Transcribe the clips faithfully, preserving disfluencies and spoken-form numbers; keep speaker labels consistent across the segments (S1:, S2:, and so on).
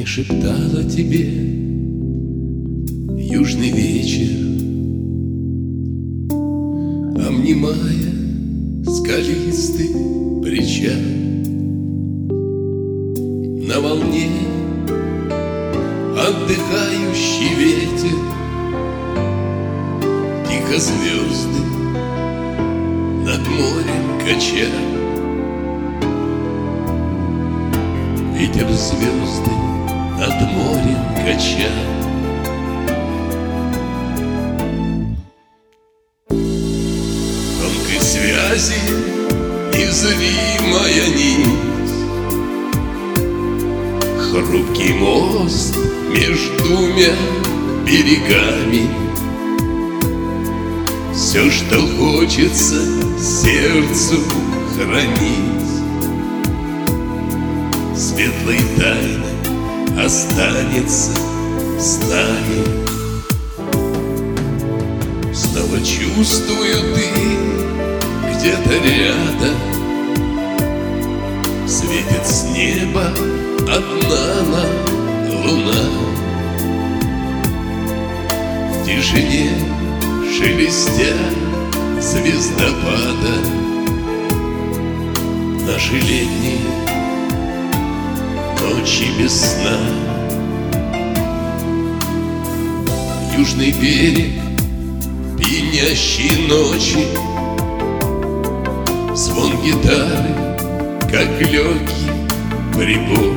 S1: Не шептала тебе южный вечер, обнимая скалистый причал. На волне отдыхающий ветер, тихо звезды над морем качал. Ветер звезды над морем качал. Тонкой связи незримая нить, хрупкий мост между двумя берегами. Все, что хочется сердцу хранить, светлой тайной останется с нами. Снова чувствую, ты где-то рядом, светит с неба одна на луна. В тишине шелестя звездопада наши летние ночи без сна. Южный берег пьянящей ночи, звон гитары, как легкий прибор,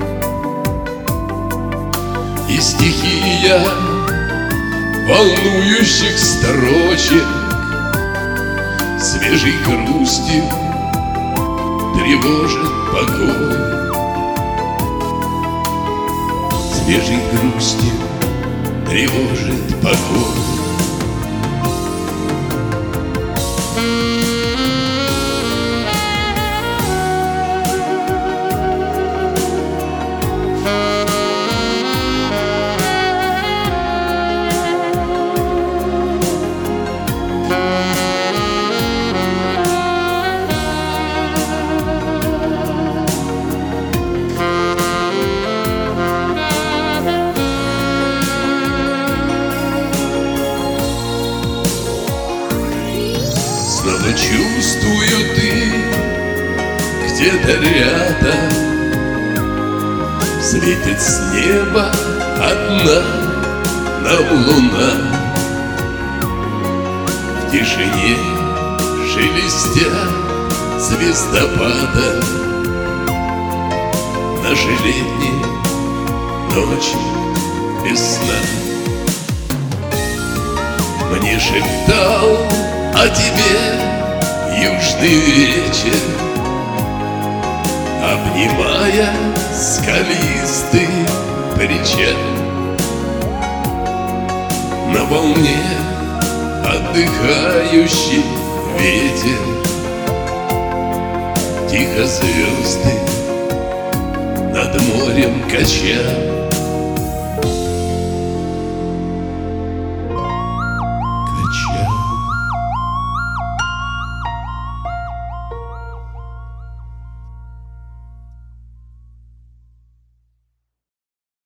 S1: и стихия волнующих строчек свежей грустью тревожит покой. Свежей грустью тревожит покой. Снова чувствую, ты где-то рядом, светит с неба одна нам луна. В тишине шелестя звездопада наши летние ночи без сна. Мне шептал о тебе южный вечер, обнимая скалистый причал. На волне отдыхающий ветер, тихо звезды над морем качал.